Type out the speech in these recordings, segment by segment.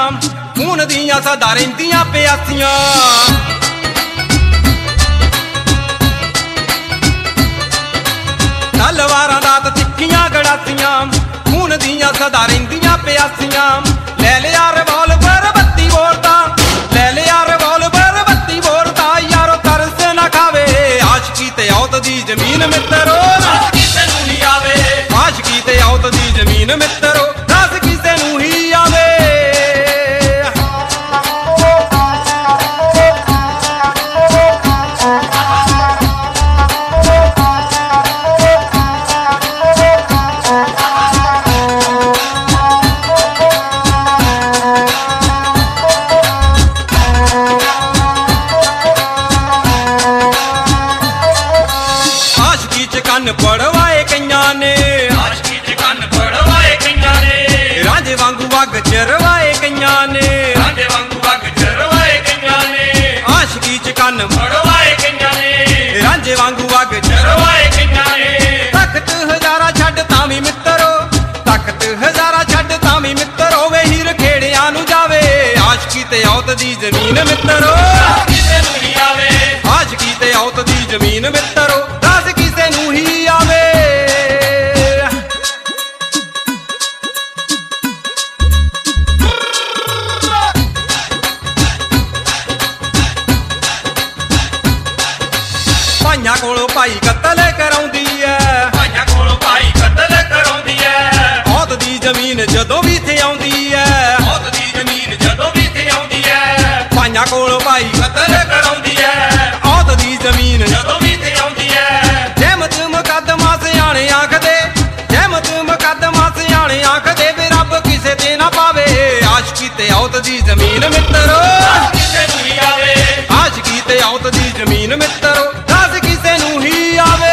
खून दियां सदा रहिंदियां प्यासियां। तलवारां दात तिक्खियां गड़ासियां, खून दियां सदा रहिंदियां प्यासियां। ले लिया रिवाल्वर 32 बोर दा, ले लिया रिवाल्वर 32 बोर दा, यारो तरस ना खावे आशिकी ते औत दी जमीन मित्रो। किसे नूं ही आवे आशिकी ते औत दी जमीन मित्रो, दस किसे नूं ही आवे। ਕੰਨ ਪੜਵਾਏ ਕਈਆਂ ਨੇ, ਆਸ਼ਕੀ ਚ ਕੰਨ ਪੜਵਾਏ ਕਈਆਂ ਨੇ। ਰਾਂਝੇ ਵਾਂਗੂ ਵਗ ਚਰਵਾਏ ਕਈਆਂ ਨੇ, ਰਾਂਝੇ ਵਾਂਗੂ ਵਗ ਚਰਵਾਏ ਕਈਆਂ ਨੇ। ਆਸ਼ਕੀ ਚ ਕੰਨ ਪੜਵਾਏ ਕਈਆਂ ਨੇ, ਰਾਂਝੇ ਵਾਂਗੂ ਵਗ ਚਰਵਾਏ ਕਈਆਂ ਨੇ। ਤਖਤ ਹਜ਼ਾਰਾ ਛੱਡ ਤਾਂ ਵੀ ਮਿੱਤਰੋ, ਤਖਤ ਹਜ਼ਾਰਾ ਛੱਡ ਤਾਂ ਵੀ ਮਿੱਤਰੋ, ਵੇ ਹੀਰ ਖੇੜਿਆਂ ਨੂੰ ਜਾਵੇ ਆਸ਼ਕੀ ਤੇ ਔਤ ਦੀ ਜ਼ਮੀਨ ਮਿੱਤਰੋ। ਕਿਸੇ ਨੂੰ ਨਹੀਂ ਆਵੇ ਆਸ਼ਕੀ ਤੇ ਔਤ ਦੀ ਜ਼ਮੀਨ ਮਿੱਤਰੋ, ਦਸ ਕਿਸੇ ਨੂੰ ਹੀ ਆਵੇ। ਭਾਈਆਂ ਕੋਲੋਂ ਭਾਈ ਕਤਲ ਕਰਾਉਂਦੀ ਐ, ਭਾਈਆਂ ਕੋਲੋਂ ਭਾਈ ਕਤਲ ਕਰਾਉਂਦੀ ਐ। ਔਤ ਦੀ ਜ਼ਮੀਨ ਜਦੋਂ ਵੀ ਇੱਥੇ ਆਉਂਦੀ ਐ, ਔਤ ਦੀ ਜ਼ਮੀਨ ਜਦੋਂ ਵੀ ਇੱਥੇ ਆਉਂਦੀ ਐ। ਭਾਈਆਂ ਕੋਲੋਂ ਭਾਈ ਕਤਲ ਕਰਾਉਂਦੀ ਐ, ਔਤ ਦੀ ਜ਼ਮੀਨ ਜਦੋਂ ਵੀ ਇੱਥੇ ਆਉਂਦੀ ਐ। ਜਹਿਮਤ ਮੁਕੱਦਮਾ ਸਿਆਣੇ ਆਖਦੇ, ਜਹਿਮਤ ਮੁਕੱਦਮਾ ਸਿਆਣੇ ਆਖਦੇ, ਵੀ ਰੱਬ ਕਿਸੇ ਤੇ ਨਾ ਪਾਵੇ ਆਸ਼ਕੀ ਤੇ ਔਤ ਦੀ ਜ਼ਮੀਨ ਮਿੱਤਰੋ। ਕਿਸੇ ਨੂੰ ਹੀ ਆਵੇ ਆਸ਼ਕੀ ਤੇ ਔਤ ਦੀ ਜ਼ਮੀਨ ਮਿੱਤਰੋ, ਦਸ ਕਿਸੇ ਨੂੰ ਹੀ ਆਵੇ।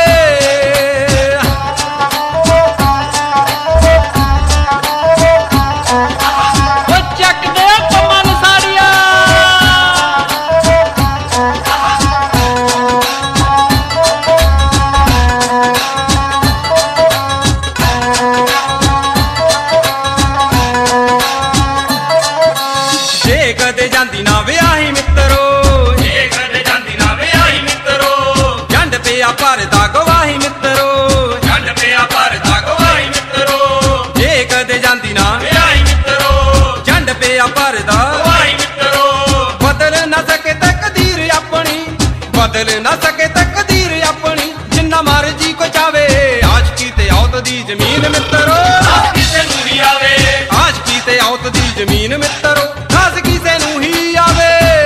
ਜੇ ਕਦੇ ਜਾਂਦੀ ਨਾ ਵਿਆਹੀ ਮਿੱਤਰੋ, ਜੇ ਕਦੇ ਜਾਂਦੀ ਨਾ ਵਿਆਹੀ ਮਿੱਤਰੋ, ਜੰਡ ਪਿਆ ਭਰਦਾ ਗਵਾਹੀ ਮਿੱਤਰੋ, ਜੰਡ ਪਿਆ ਭਰਦਾ ਗਵਾਹੀ ਮਿੱਤਰੋ। ਜੇ ਕਦੇ ਜਾਂਦੀ ਨਾ ਵਿਆਹੀ ਮਿੱਤਰੋ, ਜੰਡ ਪਿਆ ਭਰਦਾ ਗਵਾਹੀ ਮਿੱਤਰੋ। ਬਦਲ ਨਾ ਸਕੇ ਤਕਦੀਰ ਆਪਣੀ, ਬਦਲ ਨਾ ਸਕੇ ਤਕਦੀਰ ਆਪਣੀ, ਜਿੰਨਾ ਮਰਜੀ ਕੋ ਚਾਵੇ ਆਸ਼ਕੀ ਤੇ ਔਤ ਦੀ ਜ਼ਮੀਨ ਮਿੱਤਰੋ। ਕਿਸੇ ਨੂੰ ਹੀ ਆਵੇ ਆਸ਼ਕੀ ਤੇ ਔਤ ਦੀ ਜ਼ਮੀਨ ਮਿੱਤਰੋ, ਦਸ ਕਿਸੇ ਨੂੰ ਹੀ ਆਵੇ।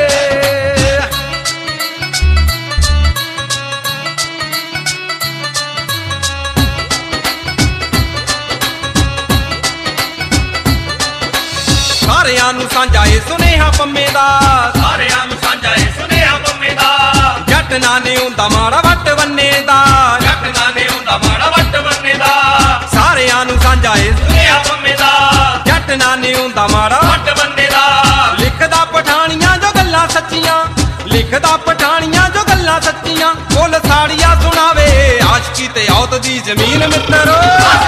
ਸਾਰਿਆਂ ਨੂੰ ਸਾਂਝਾ ਏ ਸੁਨੇਹਾ ਪੰਮੇ ਦਾ, ਸਾਰਿਆਂ ਨੂੰ ਸਾਂਝਾ ਏ ਸੁਨੇਹਾ ਪੰਮੇ ਦਾ। ਜੱਟ ਨਾ ਨੇ ਹੁੰਦਾ ਮਾੜਾ ਵੱਟ ਵੰਨੇ ਦਾ, ਜੱਟ ਨਾ ਨੇ ਹੁੰਦਾ ਮਾੜਾ ਵੱਟ ਵੰਨੇ ਦਾ। ਸਾਰਿਆਂ ਨੂੰ ਸਾਂਝਾ ਏ ਸੁਨੇਹਾ ਪੰਮੇ ਦਾ, ਜੱਟ ਨਾ ਨੇ ਹੁੰਦਾ ਮਾੜਾ ਵੱਟ ਵੰਨੇ ਦਾ। ਲਿਖਦਾ ਪਠਾਣੀਆਂ ਜੋ ਗੱਲਾਂ ਸੱਚੀਆਂ, ਲਿਖਦਾ ਪਠਾਣੀਆਂ ਜੋ ਗੱਲਾਂ ਸੱਚੀਆਂ, ਬੋਲ ਸਾੜੀਆਂ ਸੁਣਾਵੇ ਆਸ਼ਕੀ ਤੇ ਔਤ ਦੀ ਜ਼ਮੀਨ ਮਿੱਤਰੋ।